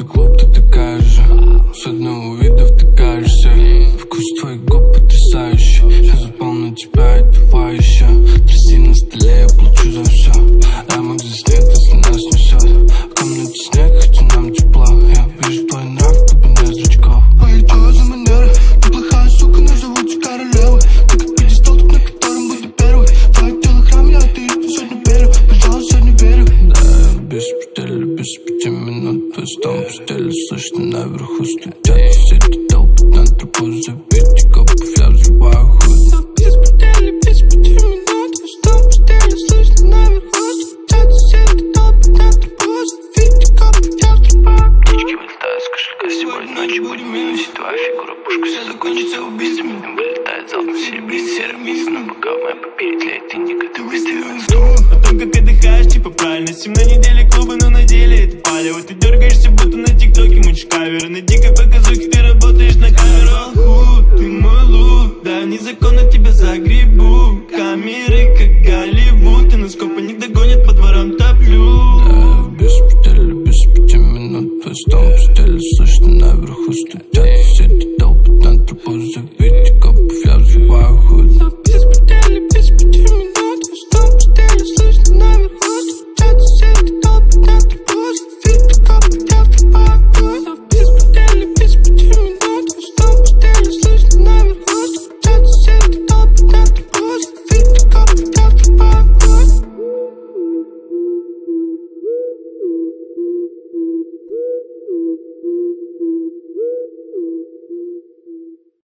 ты глуп, ты такая же. С одного вида втыкаешься. Вкус твоих губ потрясающий. Я запал на тебя и давай еще. Тряси на столе, я плачу за все. Рамок здесь нет, если нас несет. В комнате снег, хотя нам тепло. Я вижу твой нрав, как бы нет зрачков. Ой, что за манера? Ты плохая сука, но зовут тебя королевой. Ты как пьедестал, на котором буду первый. Твое тело храм, я атеист, сегодня верю. Пожалуйста, не верю. Да, без предела, без 5 минут. Твой в постели, слышно наверху стучат все эти толпы на трубу. Забейте копов, я взрываю хуй. Без предела, без 5 минут. Твой в постели, слышно наверху стучат все эти толпы на трубу. Забейте копов, я взрываю хуй. Птички вылетают с кошелька, сегодня ночью будем минусить. Твоя фигура пушка, все закончится убийствами. Дым вылетает залпом серебристый серый месяц. Но пока в моей папире тлеет индиго, ты выставил инстру. О том, как отдыхаешь, типа правильно. 7 на неделе клубы, но на деле это палево. Ты дергаешься, будто на тиктоке мучишь каверы. На дикой показухе ты работаешь на камеру. Аху, ты мой лук.